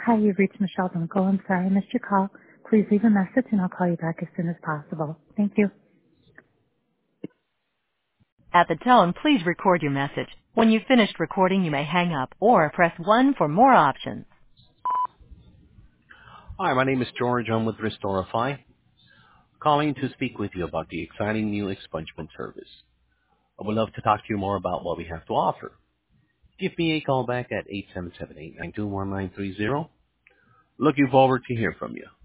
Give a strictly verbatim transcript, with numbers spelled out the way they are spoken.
Hi, you've reached Michelle Dunkel. I'm sorry I missed your call. Please leave a message and I'll call you back as soon as possible. Thank you. At the tone, please record your message. When you've finished recording, you may hang up or press one for more options. Hi, my name is George. I'm with Restorify, calling to speak with you about the exciting new expungement service. I would love to talk to you more about what we have to offer. Give me a call back at eight seven seven, eight nine two, one nine three zero. Looking forward to hear from you.